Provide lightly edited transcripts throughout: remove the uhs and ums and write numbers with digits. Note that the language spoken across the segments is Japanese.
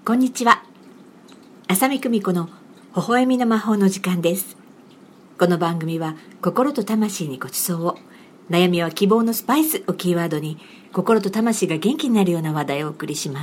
こんにちは。浅見久美子の微笑みの魔法の時間です。この番組は心と魂にごちそうを、悩みは希望のスパイスをキーワードに心と魂が元気になるような話題をお送りします。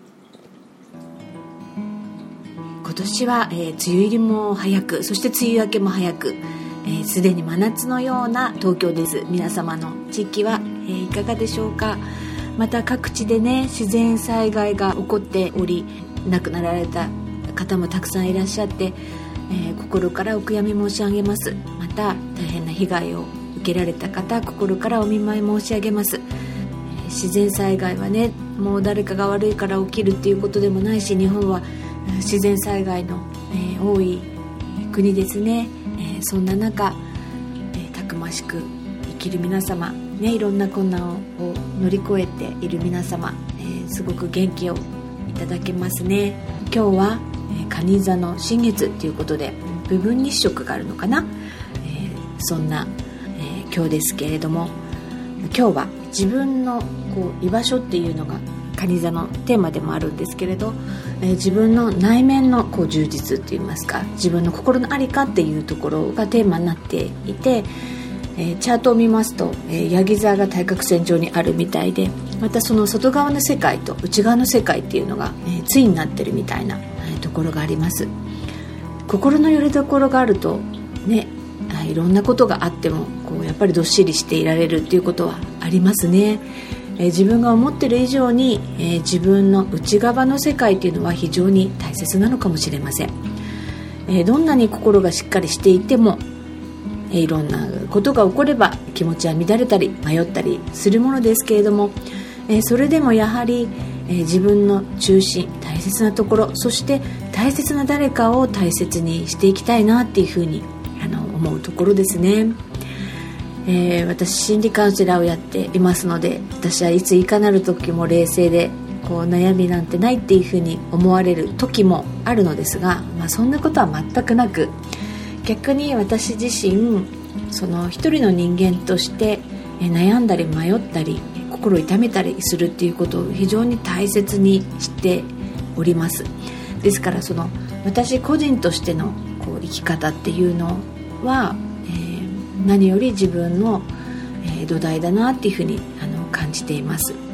今年は、梅雨入りも早く、そして梅雨明けも早く、すでに真夏のような東京です。皆様の地域は、いかがでしょうか。また各地でね、自然災害が起こっており、亡くなられた方もたくさんいらっしゃって、心からお悔やみ申し上げます。また大変な被害を受けられた方、心からお見舞い申し上げます。自然災害はね、もう誰かが悪いから起きるっていうことでもないし、日本は自然災害の、多い国ですね。そんな中、たくましく生きる皆様、ね、いろんな困難を乗り越えている皆様、すごく元気をいただけますね。今日は、蟹座の新月ということで部分日食があるのかな、そんな、今日ですけれども、今日は自分の居場所っていうのが蟹座のテーマでもあるんですけれど、自分の内面の充実といいますか、自分の心の在りかっていうところがテーマになっていて、チャートを見ますと、ヤギ座が対角線上にあるみたいで、またその外側の世界と内側の世界っていうのが、対になってるみたいな、ところがあります。心の拠り所があるとね、いろんなことがあってもやっぱりどっしりしていられるっていうことはありますね。自分が思ってる以上に、自分の内側の世界っていうのは非常に大切なのかもしれません。どんなに心がしっかりしていても、いろんなことが起これば気持ちは乱れたり迷ったりするものですけれども、それでもやはり、自分の中心、大切なところ、そして大切な誰かを大切にしていきたいなっていうふうに思うところですね。私心理カウンセラーをやっていますので、私はいついかなる時も冷静で悩みなんてないっていうふうに思われる時もあるのですが、そんなことは全くなく、逆に私自身その一人の人間として悩んだり迷ったり心を痛めたりするっていうことを非常に大切にしております。ですからその私個人としての生き方っていうのは、何より自分の、土台だなっていうふうに感じています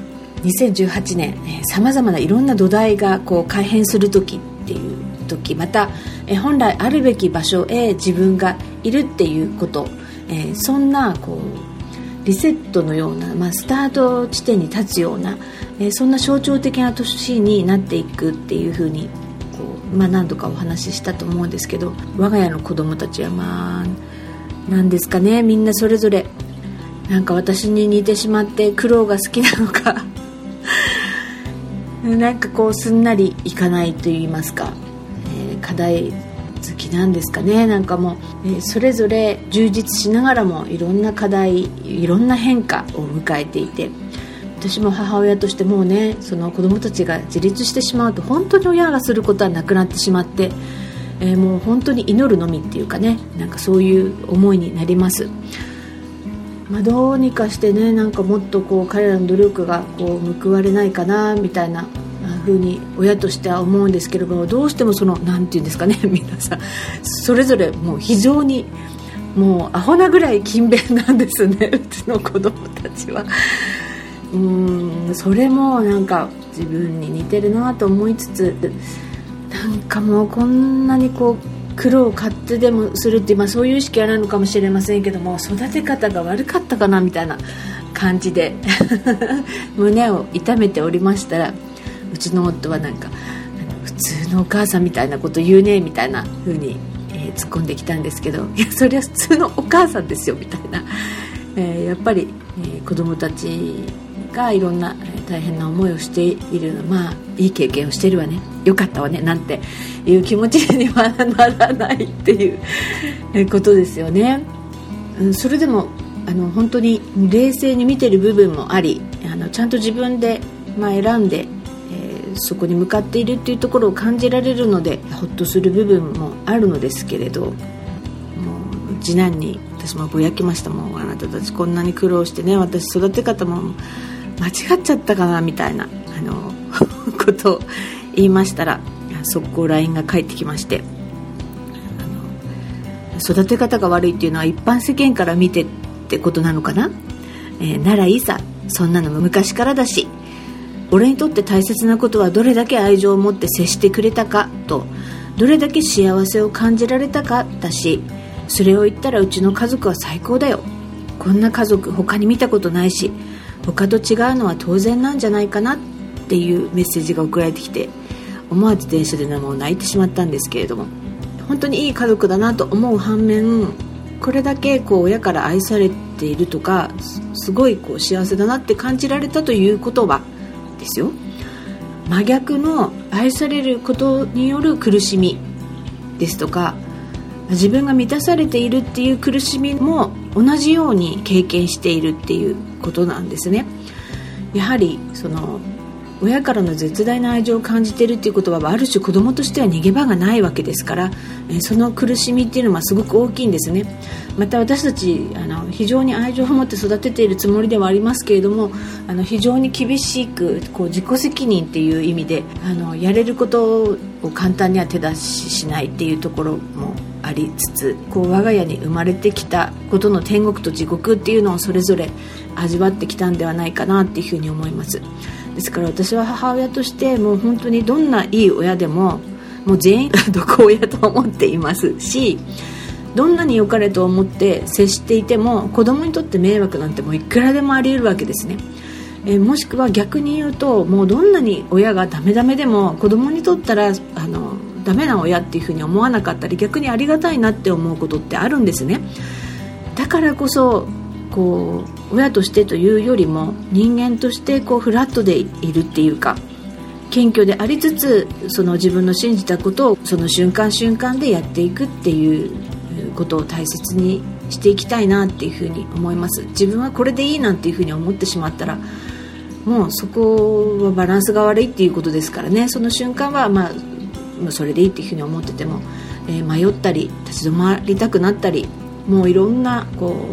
。2018年さまざまないろんな土台が改変する時っていう時、また本来あるべき場所へ自分がいるっていうこと、そんなリセットのような、スタート地点に立つような、そんな象徴的な年になっていくっていうふうに何度かお話ししたと思うんですけど、我が家の子供たちはなんですかね、みんなそれぞれなんか私に似てしまって苦労が好きなのかなんかすんなりいかないと言いますか、課題好きなんですかね。なんかもう、それぞれ充実しながらもいろんな課題、いろんな変化を迎えていて、私も母親としてもうね、その子供たちが自立してしまうと本当に親がすることはなくなってしまって、もう本当に祈るのみっていうかね、なんかそういう思いになります。どうにかしてね、なんかもっと彼らの努力が報われないかなみたいなふうに親としては思うんですけれども、どうしてもなんていうんですかね、皆さんそれぞれもう非常にもうアホなぐらい勤勉なんですね、うちの子供たちは。それもなんか自分に似てるなと思いつつ、なんかもうこんなに苦労を勝手でもするっていう、そういう意識はないのかもしれませんけども、育て方が悪かったかなみたいな感じで胸を痛めておりましたら、うちの夫はなんか普通のお母さんみたいなこと言うねみたいな風に、突っ込んできたんですけど、いやそれは普通のお母さんですよみたいな、やっぱり、子供たちがいろんな大変な思いをしている、いい経験をしているわね、よかったわねなんていう気持ちにはならないっていうことですよね。それでも本当に冷静に見ている部分もあり、ちゃんと自分で、選んで、そこに向かっているっていうところを感じられるのでほっとする部分もあるのですけれど、もう次男に私もぼやきました。もうあなたたちこんなに苦労してね、私育て方も間違っちゃったかなみたいなことを言いましたら、速攻 LINE が返ってきまして、育て方が悪いっていうのは一般世間から見てってことなのかな、ならいいさ、そんなの昔からだし、俺にとって大切なことはどれだけ愛情を持って接してくれたかと、どれだけ幸せを感じられたかだし、それを言ったらうちの家族は最高だよ、こんな家族他に見たことないし、他と違うのは当然なんじゃないかなっていうメッセージが送られてきて、思わず電車でもう泣いてしまったんですけれども、本当にいい家族だなと思う反面、これだけ親から愛されているとか、すごい幸せだなって感じられたという言葉ですよ。真逆の愛されることによる苦しみですとか、自分が満たされているっていう苦しみも同じように経験しているっていうことなんですね。やはり親からの絶大な愛情を感じているっていうことは、ある種子供としては逃げ場がないわけですから、その苦しみっていうのはすごく大きいんですね。また私たち非常に愛情を持って育てているつもりではありますけれども、非常に厳しく自己責任っていう意味でやれることを簡単には手出しないっていうところもありつつ、我が家に生まれてきたことの天国と地獄っていうのをそれぞれ味わってきたんではないかなっていうふうに思います。ですから私は母親としてもう本当にどんないい親でもう全員毒親と思っていますし、どんなに良かれと思って接していても子供にとって迷惑なんてもういくらでもあり得るわけですね。もしくは逆に言うと、もうどんなに親がダメダメでも子供にとったらダメな親っていうふうに思わなかったり、逆にありがたいなって思うことってあるんですね。だからこそ親としてというよりも人間としてフラットでいるっていうか、謙虚でありつつ自分の信じたことをその瞬間瞬間でやっていくっていうことを大切にしていきたいなっていうふうに思います。自分はこれでいいなんていうふうに思ってしまったら、もうそこはバランスが悪いっていうことですからね。その瞬間はそれでいいっていうふうに思ってても、迷ったり立ち止まりたくなったり、もういろんな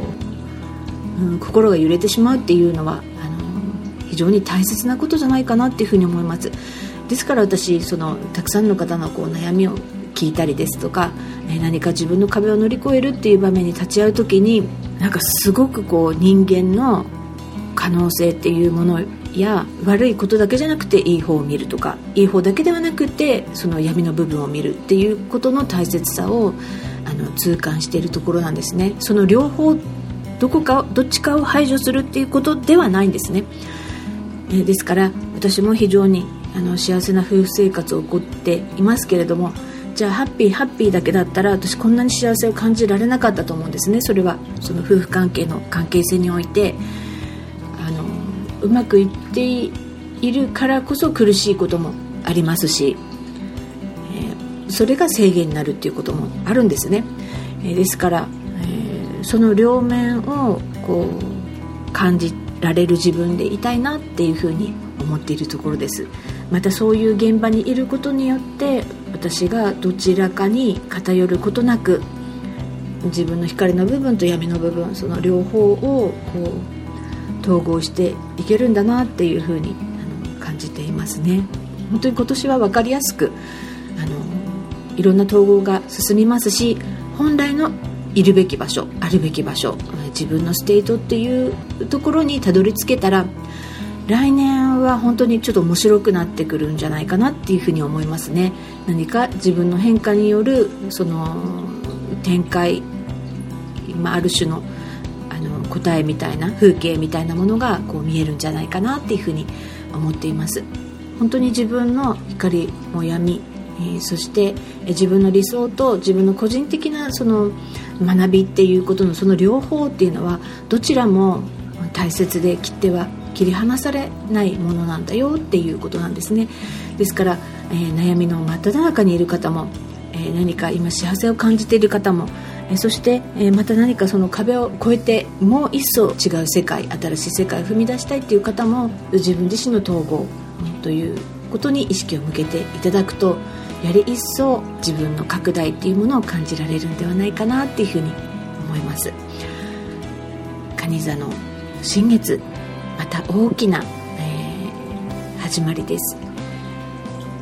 心が揺れてしまうっていうのは非常に大切なことじゃないかなっていうふうに思います。ですから私たくさんの方の悩みを聞いたりですとか、何か自分の壁を乗り越えるっていう場面に立ち会うときに、すごく人間の可能性っていうものや、悪いことだけじゃなくていい方を見るとか、いい方だけではなくてその闇の部分を見るっていうことの大切さを痛感しているところなんですね。その両方どっちかを排除するっていうことではないんですね。ですから私も非常に幸せな夫婦生活を送っていますけれども、じゃあハッピーだけだったら私こんなに幸せを感じられなかったと思うんですね。それはその夫婦関係の関係性においてうまくいっているからこそ苦しいこともありますし、それが制限になるっていうこともあるんですね。ですからその両面を感じられる自分でいたいなっていうふうに思っているところです。またそういう現場にいることによって私がどちらかに偏ることなく、自分の光の部分と闇の部分、その両方を統合していけるんだなっていうふうに感じていますね。本当に今年は分かりやすくいろんな統合が進みますし、本来のいるべき場所、あるべき場所、自分のステートっていうところにたどり着けたら、来年は本当にちょっと面白くなってくるんじゃないかなっていうふうに思いますね。何か自分の変化によるその展開、ある種の答えみたいな、風景みたいなものが見えるんじゃないかなっていうふうに思っています。本当に自分の光も闇、そして自分の理想と自分の個人的なその学びっていうことのその両方っていうのはどちらも大切で、切っては切り離されないものなんだよっていうことなんですね。ですから、悩みの真っ只中にいる方も、何か今幸せを感じている方も、そして、また何かその壁を越えてもう一層違う世界、新しい世界を踏み出したいっていう方も、自分自身の統合ということに意識を向けていただくと、より一層自分の拡大っていうものを感じられるんではないかなっていうふうに思います。蟹座の新月、また大きな、始まりです。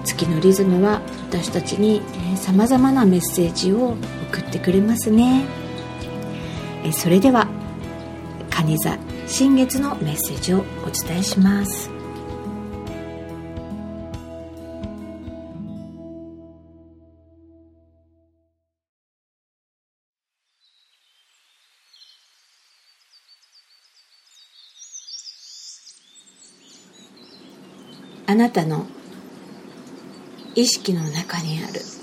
月のリズムは私たちにさまざまなメッセージを送ってくれますね。それでは蟹座新月のメッセージをお伝えします。あなたの意識の中にある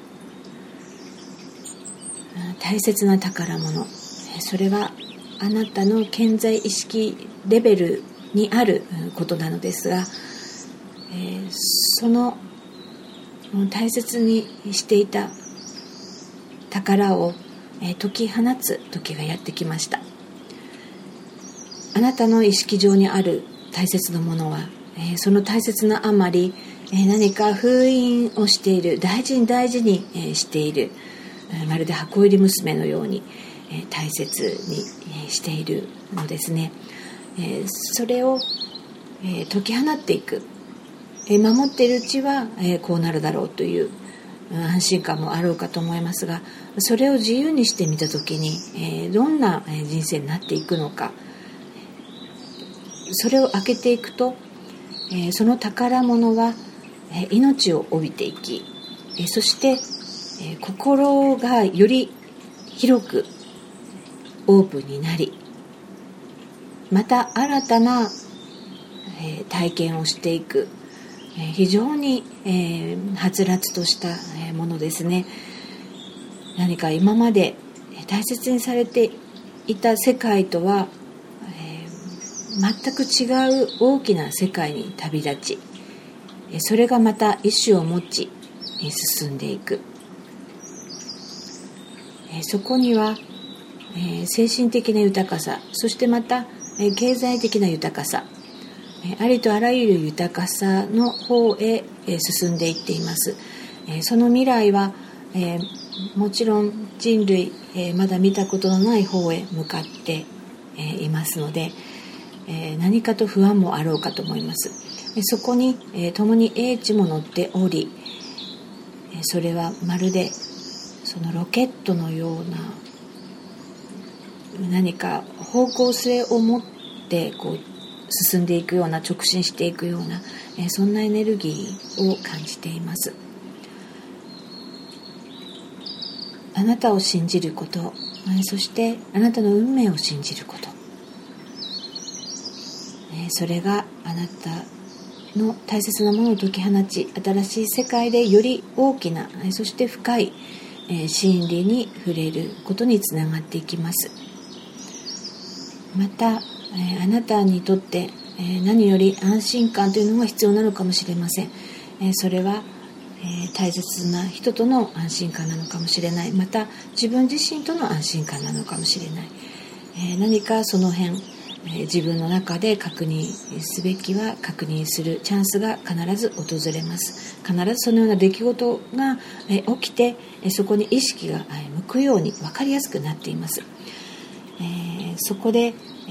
大切な宝物、それはあなたの顕在意識レベルにあることなのですが、その大切にしていた宝を解き放つ時がやってきました。あなたの意識上にある大切なものは、その大切なあまり何か封印をしている、大事に大事にしている、まるで箱入り娘のように大切にしているのですね。それを解き放っていく、守っているうちはこうなるだろうという安心感もあろうかと思いますが、それを自由にしてみたときにどんな人生になっていくのか、それを開けていくとその宝物は命を帯びていき、そして心がより広くオープンになり、また新たな体験をしていく、非常にはつらつとしたものですね。何か今まで大切にされていた世界とは全く違う大きな世界に旅立ち、それがまた意志を持ち進んでいく。そこには精神的な豊かさ、そしてまた経済的な豊かさ、ありとあらゆる豊かさの方へ進んでいっています。その未来はもちろん人類まだ見たことのない方へ向かっていますので、何かと不安もあろうかと思います。そこに共に英知も乗っており、それはまるでそのロケットのような何か方向性を持って進んでいくような、直進していくような、そんなエネルギーを感じています。あなたを信じること、そしてあなたの運命を信じること、それがあなたの大切なものを解き放ち、新しい世界でより大きな、そして深い真理に触れることにつながっていきます。またあなたにとって何より安心感というのが必要なのかもしれません。それは大切な人との安心感なのかもしれない。また自分自身との安心感なのかもしれない。何かその辺自分の中で確認すべきは確認するチャンスが必ず訪れます。必ずそのような出来事が起きて、そこに意識が向くように分かりやすくなっています。そこで、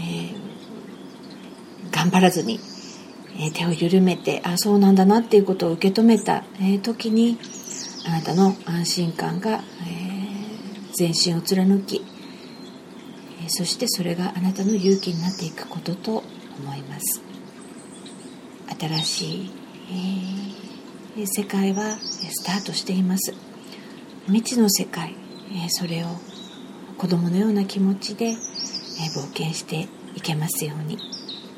頑張らずに手を緩めて、そうなんだなっていうことを受け止めた時に、あなたの安心感が全身を貫き、そしてそれがあなたの勇気になっていくことと思います。新しい世界はスタートしています。未知の世界、それを子供のような気持ちで冒険していけますように。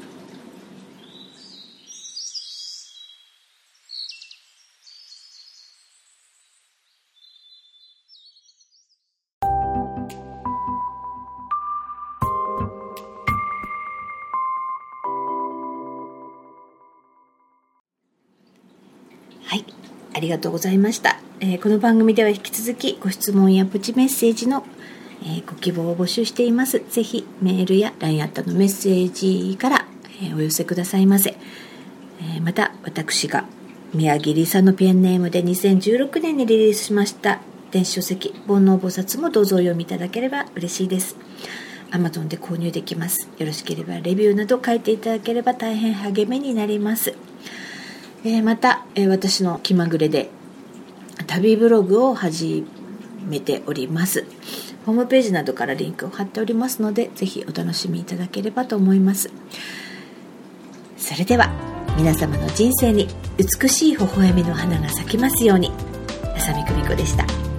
はい、ありがとうございました。この番組では引き続きご質問やプチメッセージのご希望を募集しています。ぜひメールや LINE アットのメッセージからお寄せくださいませ。また私が宮城りさのペンネームで2016年にリリースしました電子書籍煩悩菩薩もどうぞお読みいただければ嬉しいです。 Amazon で購入できます。よろしければレビューなど書いていただければ大変励みになります。 また、私の気まぐれで旅ブログを始めております。ホームページなどからリンクを貼っておりますので、ぜひお楽しみいただければと思います。それでは皆様の人生に美しい微笑みの花が咲きますように。浅見久美子でした。